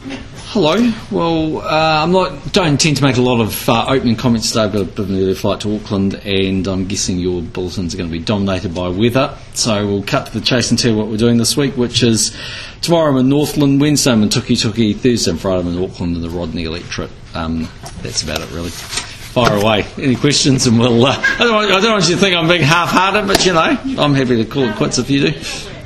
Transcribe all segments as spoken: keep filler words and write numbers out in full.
Hello. Well, uh, I'm not. Don't intend to make a lot of uh, opening comments today. I've got a bit of an early flight to Auckland, and I'm guessing your bulletins are going to be dominated by weather. So we'll cut to the chase and tell you what we're doing this week, which is tomorrow I'm in Northland, Wednesday I'm in Tukituki, Thursday and Friday I'm in Auckland in the Rodney electorate. Um, that's about it, really. Fire away. Any questions? And we'll. Uh, I, don't want, I don't want you to think I'm being half-hearted, but you know, I'm happy to call it quits if you do.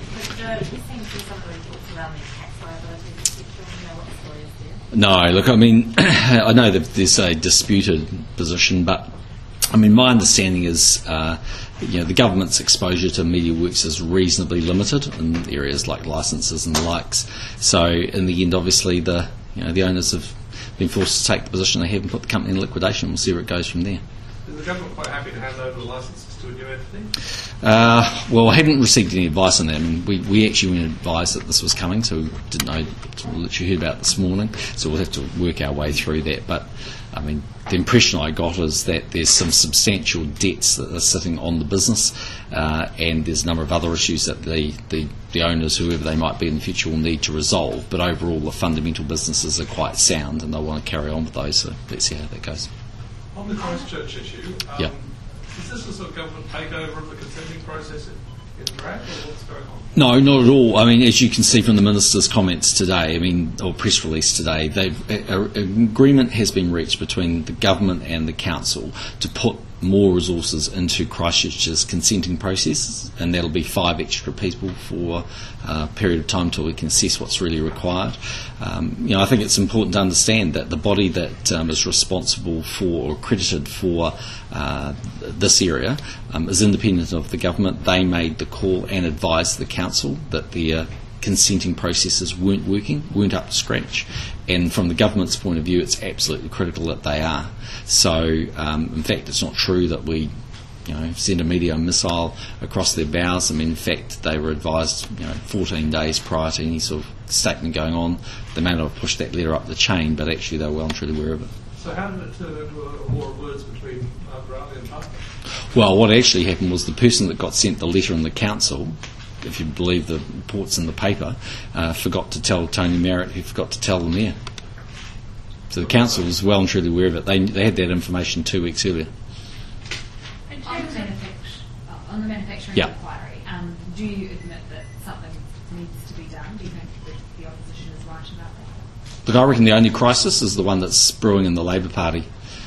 No, look, I mean, I know that there's a disputed position, but I mean, my understanding is, uh, you know, the government's exposure to Media Works is reasonably limited in areas like licences and the likes. So, in the end, obviously, the you know the owners have been forced to take the position they have and put the company in liquidation. We'll see where it goes from there. Is the government quite happy to hand over the licences to a new entity? Uh, well, I haven't received any advice on that. I mean, we, we actually weren't advised that this was coming, so we didn't know, literally heard about it this morning, so we'll have to work our way through that. But, I mean, the impression I got is that there's some substantial debts that are sitting on the business, uh, and there's a number of other issues that the, the, the owners, whoever they might be in the future, will need to resolve. But overall, the fundamental businesses are quite sound, and they'll want to carry on with those, so let's see how that goes. On the Christchurch issue, um, yeah. is this a sort of government takeover of the consenting process in, in draft, or what's going on? No, not at all. I mean, as you can see from the Minister's comments today, I mean, or press release today, they've, a, a, an agreement has been reached between the government and the council to put more resources into Christchurch's consenting process, and that'll be five extra people for a period of time until we can assess what's really required. Um, you know, I think it's important to understand that the body that um, is responsible for or accredited for uh, this area um, is independent of the government. They made the call and advised the council that their consenting processes weren't working, weren't up to scratch, and from the government's point of view, it's absolutely critical that they are. So, um, in fact, it's not true that we, you know, send a meteor missile across their bows. I mean, in fact, they were advised, you know, fourteen days prior to any sort of statement going on. They may not have pushed that letter up the chain, but actually they were well and truly aware of it. So how did it turn into a war of words between uh, Raleigh and Parker? Well, what actually happened was the person that got sent the letter in the council, if you believe the reports in the paper, uh, forgot to tell Tony Merritt, who forgot to tell the mayor. So the council was well and truly aware of it. They, they had that information two weeks earlier. In terms of manufact- on the manufacturing yeah. inquiry, um, do you admit that something needs to be done? Do you think that the opposition is right about that? Look, I reckon the only crisis is the one that's brewing in the Labour Party.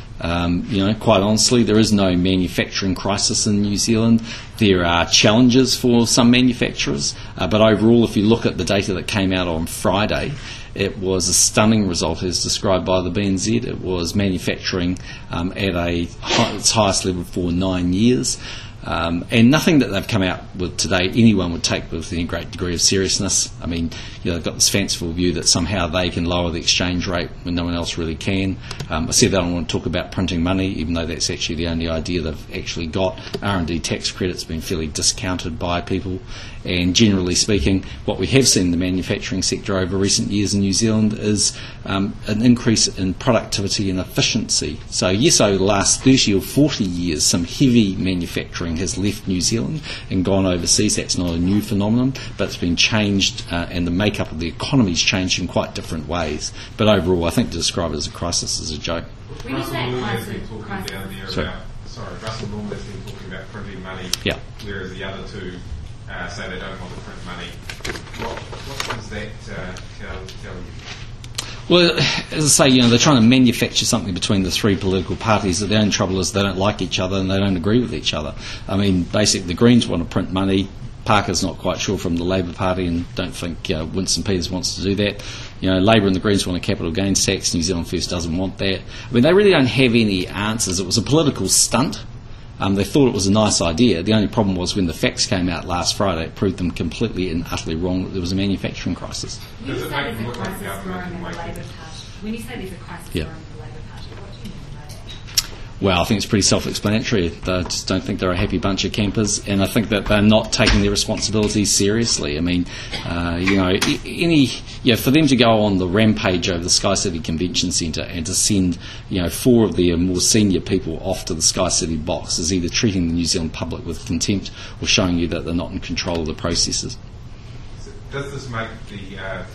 Um, you know, quite honestly, there is no manufacturing crisis in New Zealand. There are challenges for some manufacturers, uh, but overall, if you look at the data that came out on Friday, it was a stunning result as described by the B N Z. It was manufacturing um, at a high, its highest level for nine years. Um, and nothing that they've come out with today anyone would take with any great degree of seriousness. I mean, you know, they've got this fanciful view that somehow they can lower the exchange rate when no one else really can. Um, I said they don't want to talk about printing money, even though that's actually the only idea they've actually got. R and D tax credits been fairly discounted by people. And generally speaking, what we have seen in the manufacturing sector over recent years in New Zealand is um, an increase in productivity and efficiency. So yes, over the last thirty or forty years, some heavy manufacturing has left New Zealand and gone overseas. That's not a new phenomenon, but it's been changed, uh, and the makeup of the economy's changed in quite different ways. But overall, I think to describe it as a crisis is a joke. When you say Russell crisis, talking crisis. down there Sorry. about, sorry, Russell Norman has been talking about printing money, Yeah. whereas the other two uh, say they don't want to print money. What, what does that uh, tell, tell you? Well, as I say, you know, they're trying to manufacture something between the three political parties. The only trouble is they don't like each other and they don't agree with each other. I mean, basically, the Greens want to print money. Parker's not quite sure from the Labour Party and don't think uh, Winston Peters wants to do that. You know, Labour and the Greens want a capital gains tax. New Zealand First doesn't want that. I mean, they really don't have any answers. It was a political stunt. Um, they thought it was a nice idea. The only problem was when the facts came out last Friday, it proved them completely and utterly wrong that there was a manufacturing crisis. When you Does it say make there's them a look like crisis the growing government in the can Labour make it? Party, when you say there's a crisis Yeah. growing in the Labour Party, what do you mean by that? Well, I think it's pretty self-explanatory. I just don't think they're a happy bunch of campers, and I think that they're not taking their responsibilities seriously. I mean, uh, you know, any, yeah, for them to go on the rampage over the Sky City Convention Centre and to send, you know, four of their more senior people off to the Sky City box is either treating the New Zealand public with contempt or showing you that they're not in control of the processes. So does this make the, uh, the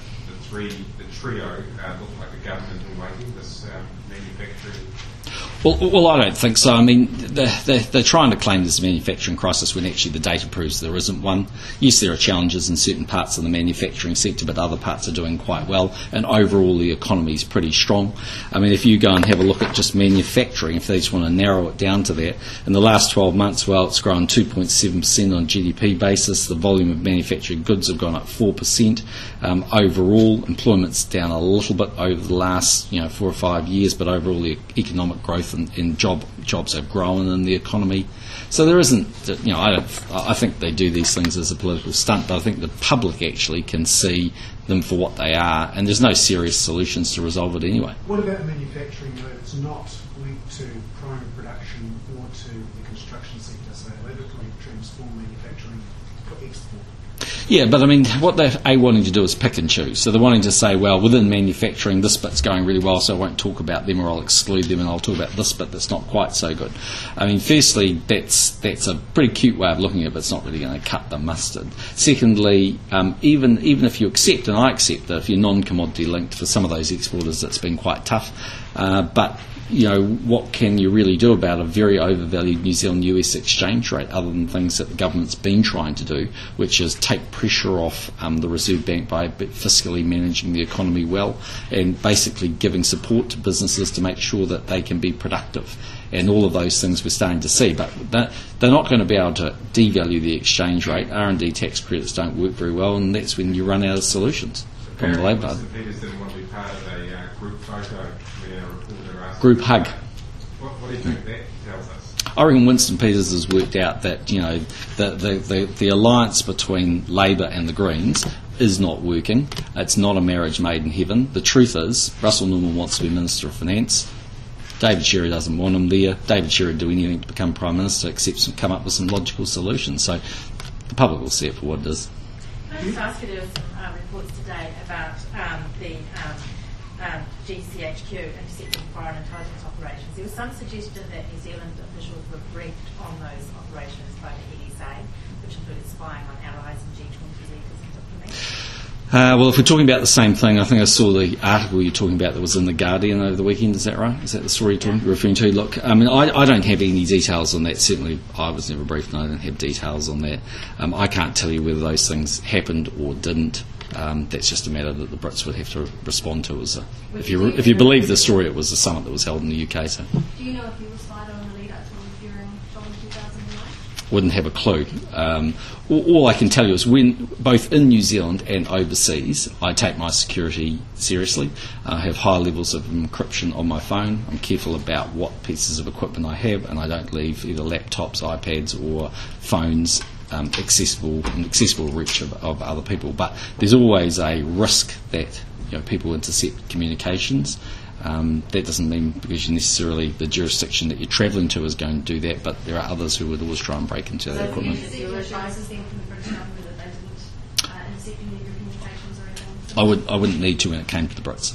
three, the trio, uh, look like a government in waiting, this um, manufacturing? Well, well, I don't think so. I mean, they're, they're, they're trying to claim there's a manufacturing crisis when actually the data proves there isn't one. Yes, there are challenges in certain parts of the manufacturing sector, but other parts are doing quite well, and overall the economy is pretty strong. I mean, if you go and have a look at just manufacturing, if they just want to narrow it down to that, in the last twelve months, well, it's grown two point seven percent on G D P basis. The volume of manufactured goods have gone up four percent. Um, overall, employment's down a little bit over the last, you know, four or five years, but overall the economic growth and, and job jobs are growing in the economy. So there isn't, you know, I don't, I think they do these things as a political stunt, but I think the public actually can see them for what they are, and there's no serious solutions to resolve it anyway. What about manufacturing though that's not linked to primary production or to the construction sector, so electrically transform manufacturing for export? Yeah, but I mean, what they're A, wanting to do is pick and choose. So they're wanting to say, well, within manufacturing, this bit's going really well, so I won't talk about them, or I'll exclude them, and I'll talk about this bit that's not quite so good. I mean, firstly, that's that's a pretty cute way of looking at it, but it's not really going to cut the mustard. Secondly, um, even even if you accept, and I accept that if you're non-commodity linked for some of those exporters, it's been quite tough. Uh, but you know, what can you really do about a very overvalued New Zealand U S exchange rate, other than things that the government's been trying to do, which is take pressure off um, the Reserve Bank by fiscally managing the economy well, and basically giving support to businesses to make sure that they can be productive. And all of those things we're starting to see, but they're not going to be able to devalue the exchange rate. R and D tax credits don't work very well, and that's when you run out of solutions from the Labor Party. Mister Peters didn't want to be part of a uh, group photo where a reporter asked... Group hug. What, what do you think that tells us? I reckon Winston Peters has worked out that, you know, the, the, the, the alliance between Labor and the Greens is not working. It's not a marriage made in heaven. The truth is, Russell Norman wants to be Minister of Finance. David Shearer doesn't want him there. David Shearer would do anything to become Prime Minister except some, come up with some logical solutions. So the public will see it for what it is. Can I just ask you, there were some uh, reports today about um, the um, um, G C H Q, Intercepting Foreign Intelligence Operations. There was some suggestion that New Zealand officials were briefed on those operations by the N S A, which included spying on allies and G twenty leaders and diplomats. Uh, well, if we're talking about the same thing, I think I saw the article you're talking about that was in The Guardian over the weekend. Is that right? Is that the story you're talking, referring to? Look, I mean, I, I don't have any details on that. Certainly, I was never briefed and I don't have details on that. Um, I can't tell you whether those things happened or didn't. Um, that's just a matter that the Brits would have to respond to. As a, if you if you believe the story, it was a summit that was held in the U K. So, do you know if you were spied on the lead up to and during two thousand nine? Wouldn't have a clue. Um, all, all I can tell you is when, both in New Zealand and overseas, I take my security seriously. I have high levels of encryption on my phone. I'm careful about what pieces of equipment I have, and I don't leave either laptops, iPads, or phones um, accessible in accessible reach of, of other people. But there's always a risk that, you know, people intercept communications. Um, that doesn't mean because you necessarily the jurisdiction that you're travelling to is going to do that, but there are others who would always try and break into that equipment. Is there advices then from the British government that they didn't uh, intercept any of your communications or anything? I would I wouldn't need to when it came to the Brits.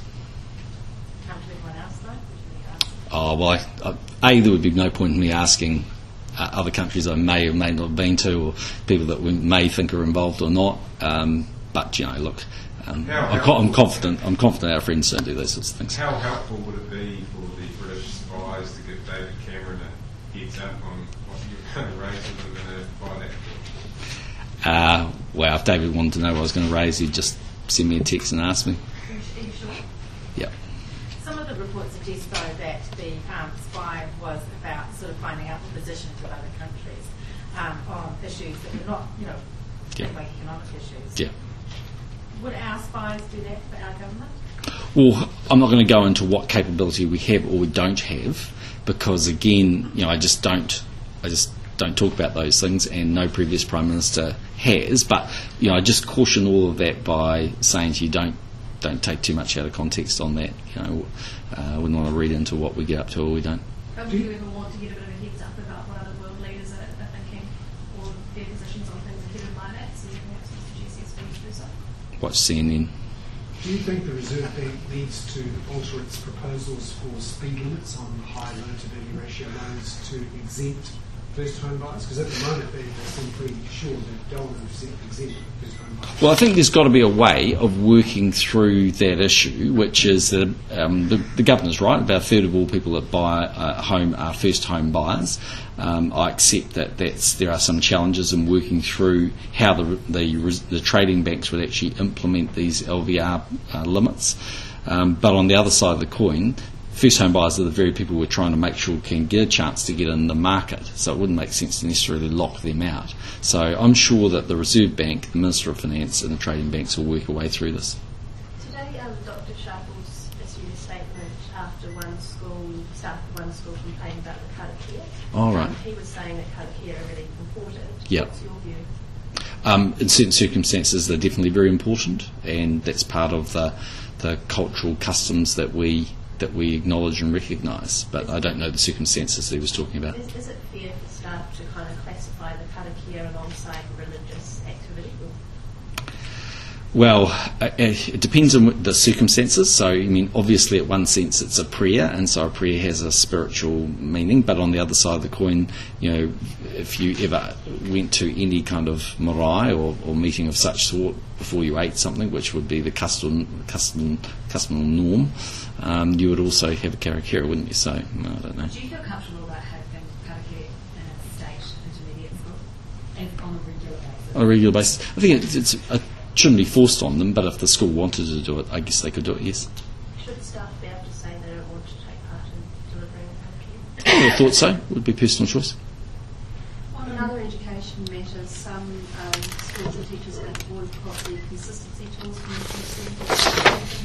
Come to everyone else, though? Would you ask? Oh well, I, I, a there would be no point in me asking uh, other countries I may or may not have been to, or people that we may think are involved or not. Um, but you know, look. Um, I'm, co- I'm confident. I'm confident our friends don't do those sorts of things. How helpful would it be for the British spies to give David Cameron a heads up on what you're going to raise with them in a bilateral? Uh, well, if David wanted to know what I was going to raise, he'd just send me a text and ask me. Are you sure? Yeah. Some of the reports suggest, though, that the um, spy was about sort of finding out the positions of other countries um, on issues that were not, you know, Yeah. like economic issues. Yeah. Would our spies do that for our government? Well, I'm not going to go into what capability we have or we don't have, because again, you know, I just don't, I just don't talk about those things, and no previous Prime Minister has. But you know, I just caution all of that by saying to you, don't don't take too much out of context on that. You know, uh, I wouldn't want to read into what we get up to or we don't. But would you ever want to get a bit of a heads up about what other world leaders are, are thinking, or their positions on things ahead of my that, so you perhaps Mister G C S will do so? Watch C N N. Do you think the Reserve Bank needs to alter its proposals for speed limits on high loan-to-value ratio loans to exempt first home buyers? Because at the moment they, they seem pretty sure they don't want to exempt, exempt first home buyers. Well, I think there's got to be a way of working through that issue, which is that um, the, the governor's right. About a third of all people that buy a home are first home buyers. Um, I accept that that's, there are some challenges in working through how the, the, the trading banks would actually implement these L V R uh, limits. Um, but on the other side of the coin, first home buyers are the very people we're trying to make sure can get a chance to get in the market, so it wouldn't make sense to necessarily lock them out. So I'm sure that the Reserve Bank, the Minister of Finance and the trading banks will work a way through this. Today, um, Doctor Sharples issued a statement after one school, staff of one school complained about the karakia. All right. Um, he was saying that karakia are really important. Yep. What's your view? Um, in certain circumstances, they're definitely very important, and that's part of the, the cultural customs that we that we acknowledge and recognise. But I don't know the circumstances that he was talking about. Is, is it fair for staff to kind of classify the karakia alongside religious activity? Well, it depends on the circumstances. So, I mean, obviously, at one sense, it's a prayer, and so a prayer has a spiritual meaning. But on the other side of the coin, you know, if you ever went to any kind of marae or, or meeting of such sort before you ate something, which would be the custom, custom, custom norm, um, you would also have a karakia, wouldn't you? So, no, I don't know. Do you feel comfortable about having karakia in a state intermediate school and on a regular basis? On a regular basis, I think it's. it's a, shouldn't be forced on them, but if the school wanted to do it, I guess they could do it, yes. Should staff be able to say they don't want to take part in delivering the karakia? I would have thought so. It would be personal choice. On other education matters, some um, schools and teachers have boycott the consistency tools from the Consistency.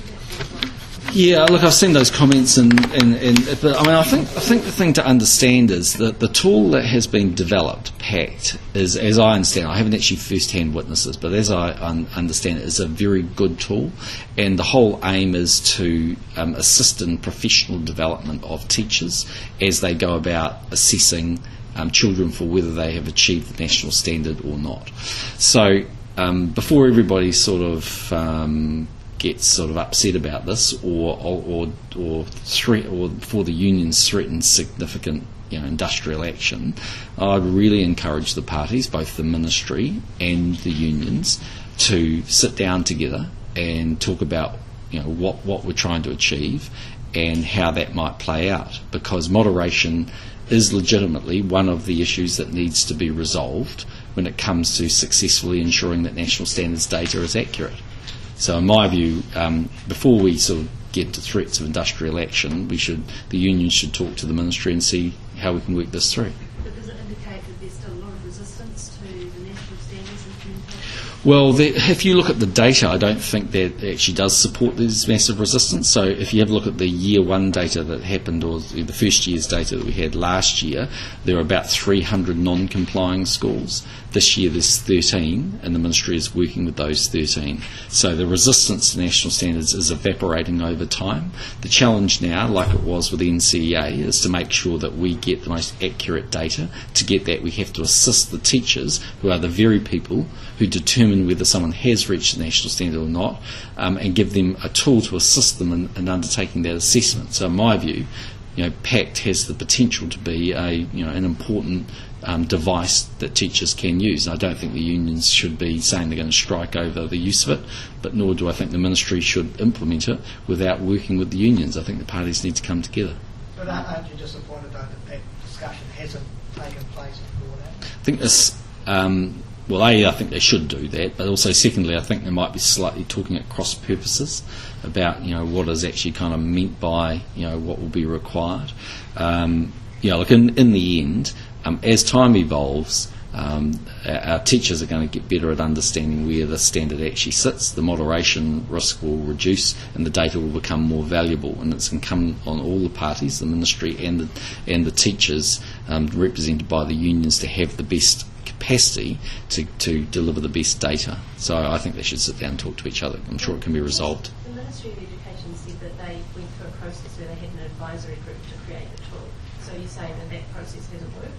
Yeah, look, I've seen those comments, and, and, and but I mean, I think I think the thing to understand is that the tool that has been developed, PACT, is, as I understand, I haven't actually first-hand witnessed this, but as I un- understand it, is a very good tool, and the whole aim is to um, assist in professional development of teachers as they go about assessing um, children for whether they have achieved the national standard or not. So um, before everybody sort of um, gets sort of upset about this, or or or, or threat, or before the unions threaten significant, you know, industrial action, I'd really encourage the parties, both the ministry and the unions, to sit down together and talk about, you know, what what we're trying to achieve and how that might play out, because moderation is legitimately one of the issues that needs to be resolved when it comes to successfully ensuring that national standards data is accurate. So in my view, um, before we sort of get to threats of industrial action, we should, the unions should talk to the ministry and see how we can work this through. But does it indicate that there's still a lot of resistance to the national standards implementation? Well, the, if you look at the data, I don't think that actually does support this massive resistance. So if you have a look at the year one data that happened, or the first year's data that we had last year, there were about three hundred non-complying schools. This year there's thirteen, and the ministry is working with those thirteen. So the resistance to national standards is evaporating over time. The challenge now, like it was with the N C E A, is to make sure that we get the most accurate data. To get that, we have to assist the teachers, who are the very people who determine whether someone has reached the national standard or not, um, and give them a tool to assist them in, in undertaking that assessment. So in my view, you know, PACT has the potential to be a, you know, an important um, device that teachers can use. And I don't think the unions should be saying they're going to strike over the use of it, but nor do I think the ministry should implement it without working with the unions. I think the parties need to come together. But aren't you disappointed, though, that that discussion hasn't taken place before that? I think this, um, well, A, I think they should do that, but also secondly, I think they might be slightly talking at cross purposes about, you know, what is actually kind of meant by, you know, what will be required. Um, you know, like in, in the end, um, as time evolves, um, our, our teachers are going to get better at understanding where the standard actually sits. The moderation risk will reduce, and the data will become more valuable. And it's incumbent on all the parties, the ministry and the, and the teachers, um, represented by the unions, to have the best capacity to, to deliver the best data. So I think they should sit down and talk to each other. I'm sure it can be resolved. The Ministry of Education said that they went through a process where they had an advisory group to create the tool. So you're saying that that process hasn't worked?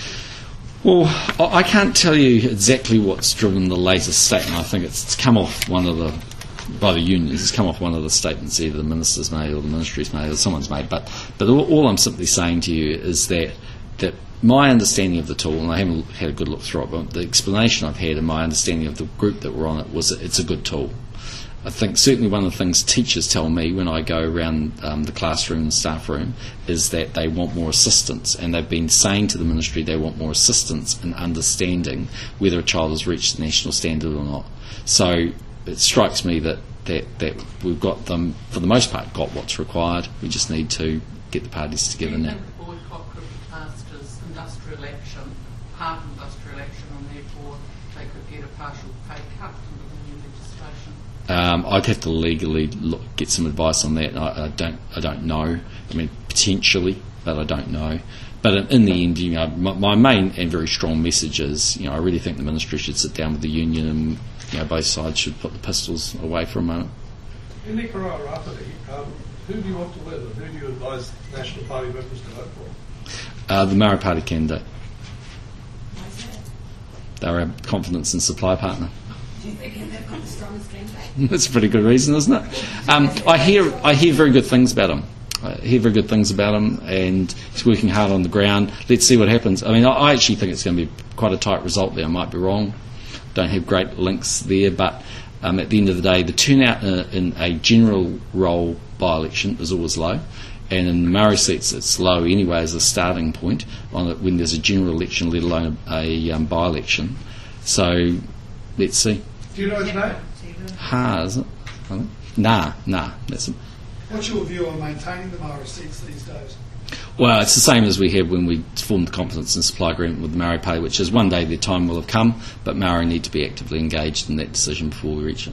Or? Well, I can't tell you exactly what's driven the latest statement. I think it's, it's come off one of the, by the unions, it's come off one of the statements either the minister's made or the ministry's made or someone's made. But, but all, all I'm simply saying to you is that that my understanding of the tool, and I haven't had a good look through it, but the explanation I've had and my understanding of the group that were on it was that it's a good tool. I think certainly one of the things teachers tell me when I go around um, the classroom and staff room is that they want more assistance, and they've been saying to the ministry they want more assistance in understanding whether a child has reached the national standard or not. So it strikes me that, that, that we've got them, for the most part, got what's required. We just need to get the parties together Do you now. think the boycott could be passed as industrial action, part industrial action, and therefore they could get a partial pay cut under the new legislation? Um, I'd have to legally look, get some advice on that. I, I don't. I don't know. I mean, potentially, but I don't know. But in, in the end, you know, my, my main and very strong message is, you know, I really think the ministry should sit down with the union, and you know, both sides should put the pistols away for a moment. In Nicaragua, um, who do you want to win, and who do you advise National Party members to vote for? Uh, the Maori Party candidate. They're our confidence and supply partner. Do you think they've got the strongest candidate? That's a pretty good reason, isn't it? Um, I hear I hear very good things about him. I hear very good things about him, and he's working hard on the ground. Let's see what happens. I mean, I, I actually think it's going to be quite a tight result there. I might be wrong. Don't have great links there, but um, at the end of the day, the turnout in a, in a general role by-election is always low, and in Maori seats it's low anyway as a starting point on it when there's a general election, let alone a, a um, by-election. So let's see. Do you know his name? Ha, is it? I think. Nah, nah. That's it. What's your view on maintaining the Maori seats these days? Well, it's the same as we had when we formed the confidence and supply agreement with the Maori Party, which is one day their time will have come, but Maori need to be actively engaged in that decision before we reach it.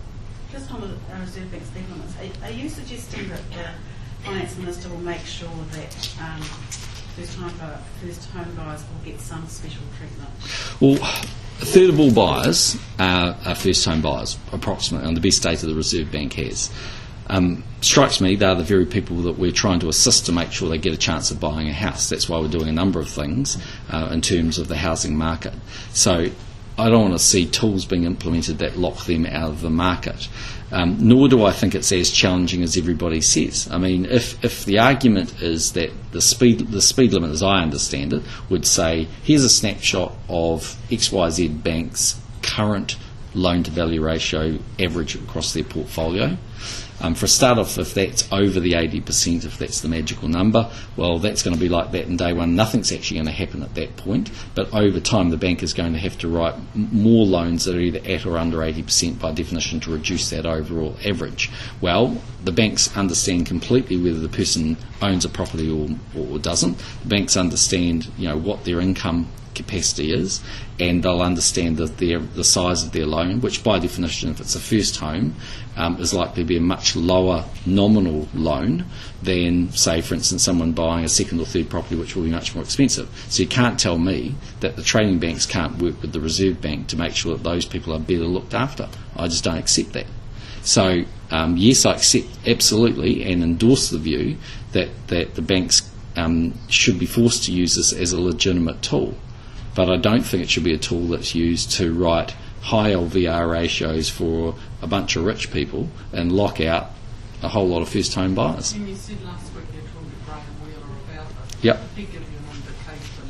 Just on the uh, Reserve Bank speed limits, are, are you suggesting that the Finance Minister will make sure that um, first home, buyer, first home buyers will get some special treatment? Well, a third of all buyers are, are first home buyers, approximately, on the best data the Reserve Bank has. Um, strikes me they're the very people that we're trying to assist to make sure they get a chance of buying a house. That's why we're doing a number of things uh, in terms of the housing market. So I don't want to see tools being implemented that lock them out of the market. Um, nor do I think it's as challenging as everybody says. I mean, if, if the argument is that the speed the speed limit, as I understand it, would say, here's a snapshot of X Y Z Bank's current loan-to-value ratio average across their portfolio. Um, for a start off, if that's over the eighty percent, if that's the magical number, well, that's going to be like that in day one. Nothing's actually going to happen at that point, but over time the bank is going to have to write m- more loans that are either at or under eighty percent by definition to reduce that overall average. Well, the banks understand completely whether the person owns a property or, or doesn't. The banks understand, you know, what their income capacity is, and they'll understand that their, the size of their loan, which by definition, if it's a first home, um, is likely to be a much lower nominal loan than, say, for instance, someone buying a second or third property, which will be much more expensive. So you can't tell me that the trading banks can't work with the Reserve Bank to make sure that those people are better looked after. I just don't accept that. So, um, yes, I accept absolutely and endorse the view that, that the banks um, should be forced to use this as a legitimate tool. But I don't think it should be a tool that's used to write high L V R ratios for a bunch of rich people and lock out a whole lot of first home buyers. And you said last week you talked to Graham Wheeler about it. Yep. He gave you an indication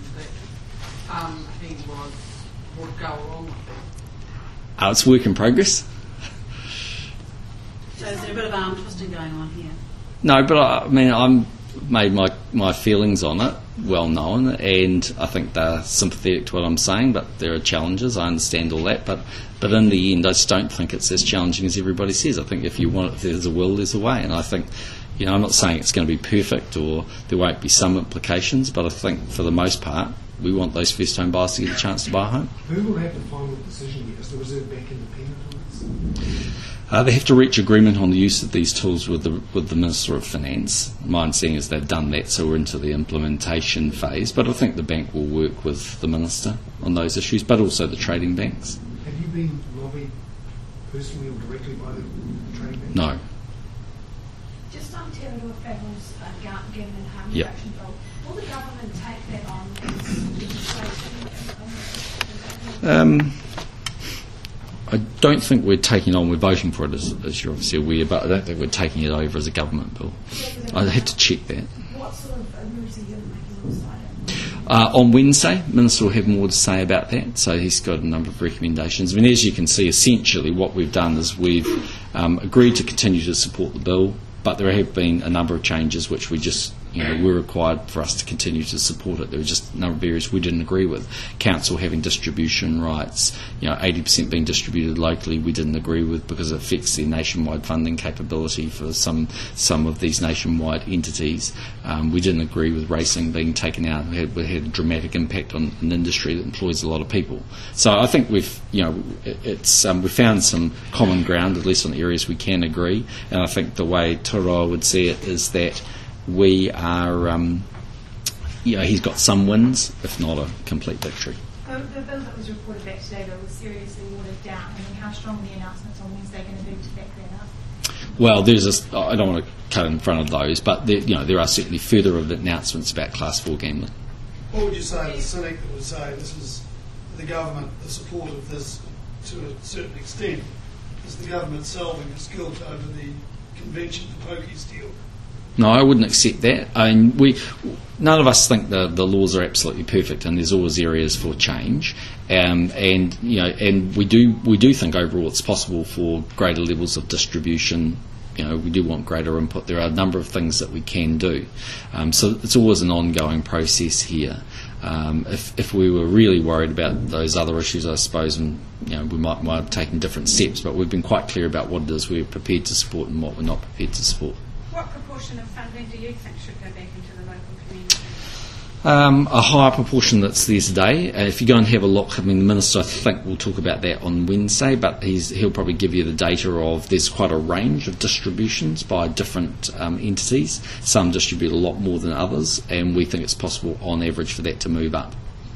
that um, he was would go along with that. Uh, it's work in progress. So is there a bit of arm twisting going on here? No, but I, I mean, I'm made my, my feelings on it well known, and I think they're sympathetic to what I'm saying, but there are challenges, I understand all that, but, but in the end I just don't think it's as challenging as everybody says. I think if you want, if there's a will, there's a way, and I think, you know, I'm not saying it's going to be perfect or there won't be some implications, but I think for the most part we want those first home buyers to get a chance to buy a home. Who will have the final decision here? Is the Reserve Bank independent on this? Uh, they have to reach agreement on the use of these tools with the with the Minister of Finance. My understanding is they've done that, so we're into the implementation phase. But I think the bank will work with the Minister on those issues, but also the trading banks. Have you been lobbied personally or directly by the trading banks? No. Just on Te Reo Travels, uh, Gavin and Harm Yep. Reduction Bill, will the government take that on as legislation? Um, I don't think we're taking on, we're voting for it as, as you're obviously aware, but I don't think we're taking it over as a government bill. I'd have to check that. What sort of emergency are you making alongside it? Uh, on Wednesday, Minister will have more to say about that, so he's got a number of recommendations. I mean, as you can see, essentially what we've done is we've um, agreed to continue to support the bill, but there have been a number of changes which we just, you know, were required for us to continue to support it. There were just a number of areas we didn't agree with. Council having distribution rights, you know, eighty percent being distributed locally, we didn't agree with because it affects the nationwide funding capability for some some of these nationwide entities. Um, we didn't agree with racing being taken out. It had, it had a dramatic impact on an industry that employs a lot of people. So I think we've, you know, it, it's um, we found some common ground, at least on the areas we can agree. And I think the way Toroa would see it is that we are, um, you know, he's got some wins, if not a complete victory. The, the bill that was reported back today, though, was seriously watered down. I mean, how strong are the announcements on Wednesday going to be to back that up? Well, there's a, I don't want to cut in front of those, but there, you know, there are certainly further announcements about Class four gambling. What would you say to the cynic that would say this is the government, the support of this to a certain extent, is the government solving its guilt over the convention for pokies deal? No, I wouldn't accept that. I mean, we, none of us think the, the laws are absolutely perfect, and there's always areas for change. Um, and you know, and we do we do think overall it's possible for greater levels of distribution. You know, we do want greater input. There are a number of things that we can do. Um, so it's always an ongoing process here. Um, if if we were really worried about those other issues, I suppose, and you know, we might might have taken different steps. But we've been quite clear about what it is we're prepared to support and what we're not prepared to support. What proportion of funding do you think should go back into the local community? Um, a higher proportion that's there today. Uh, if you go and have a look, I mean, the Minister, I think, will talk about that on Wednesday, but he's, he'll probably give you the data of there's quite a range of distributions by different um, entities. Some distribute a lot more than others, and we think it's possible, on average, for that to move up.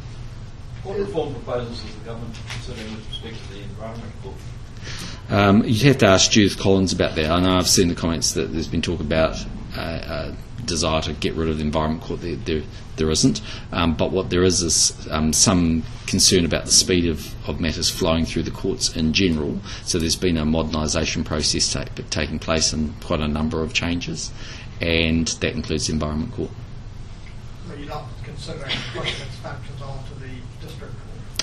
What reform proposals is the government considering with respect to the Environment Court? Um, you'd have to ask Judith Collins about that. I know I've seen the comments that there's been talk about uh, uh, desire to get rid of the Environment Court. There, there, there isn't. Um, but what there is is um, some concern about the speed of, of matters flowing through the courts in general. So there's been a modernisation process take, taking place in quite a number of changes, and that includes the Environment Court. But you're not considering pushing its functions onto the district court?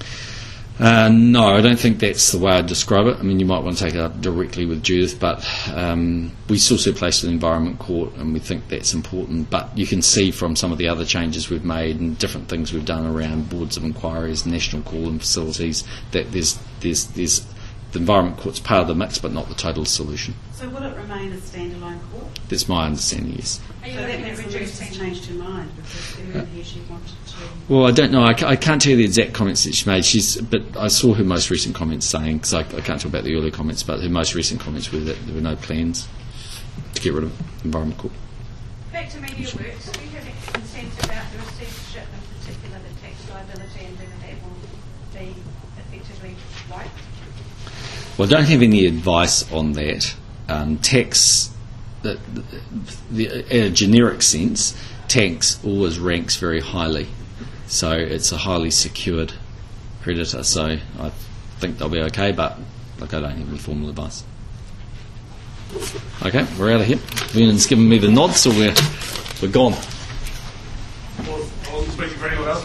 Uh, no, I don't think that's the way I'd describe it. I mean, you might want to take it up directly with Judith, but um, we still see a place in the Environment Court, and we think that's important. But you can see from some of the other changes we've made and different things we've done around boards of inquiries, national call-in facilities, that there's, there's, there's the Environment Court's part of the mix, but not the total solution. So will it remain a standalone court? That's my understanding, yes. Are you So that looking means at the Minister's reducing? changed her mind, because earlier here she wanted to... Well, I don't know. I, ca- I can't tell you the exact comments that she made. She's, but I saw her most recent comments saying, because I, I can't talk about the earlier comments, but her most recent comments were that there were no plans to get rid of the Environment Court. Back to Media Works, do you have any consent about the receivership, in particular the tax liability, and whether that will be effectively wiped? Well, I don't have any advice on that. Um, tax, the, the, the, in a generic sense, tax always ranks very highly. So it's a highly secured creditor. So I think they'll be okay, but look, I don't have any formal advice. Okay, we're out of here. Vernon's given me the nod, so we're, we're gone.